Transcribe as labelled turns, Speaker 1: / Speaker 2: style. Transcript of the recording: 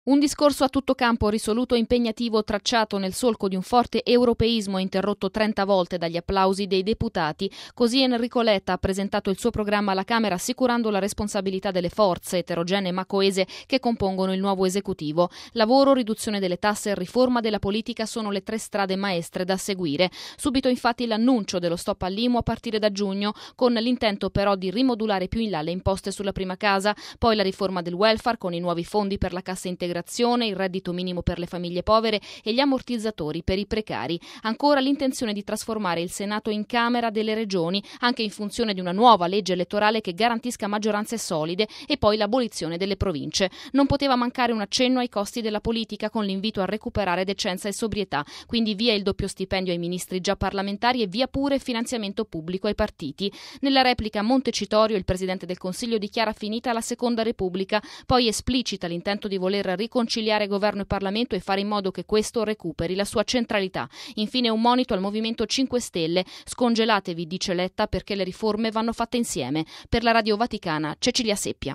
Speaker 1: Un discorso a tutto campo, risoluto e impegnativo, tracciato nel solco di un forte europeismo e interrotto 30 volte dagli applausi dei deputati. Così Enrico Letta ha presentato il suo programma alla Camera, assicurando la responsabilità delle forze, eterogenee ma coese, che compongono il nuovo esecutivo. Lavoro, riduzione delle tasse e riforma della politica sono le 3 strade maestre da seguire. Subito infatti l'annuncio dello stop all'IMU a partire da giugno, con l'intento però di rimodulare più in là le imposte sulla prima casa, poi la riforma del welfare con i nuovi fondi per la cassa integrazione, il reddito minimo per le famiglie povere e gli ammortizzatori per i precari. Ancora l'intenzione di trasformare il Senato in Camera delle Regioni, anche in funzione di una nuova legge elettorale che garantisca maggioranze solide, e poi l'abolizione delle province. Non poteva mancare un accenno ai costi della politica, con l'invito a recuperare decenza e sobrietà. Quindi via il doppio stipendio ai ministri già parlamentari e via pure il finanziamento pubblico ai partiti. Nella replica a Montecitorio il Presidente del Consiglio dichiara finita la Seconda Repubblica, poi esplicita l'intento di voler riconciliare governo e Parlamento e fare in modo che questo recuperi la sua centralità. Infine un monito al Movimento 5 Stelle: scongelatevi, dice Letta, perché le riforme vanno fatte insieme. Per la Radio Vaticana, Cecilia Seppia.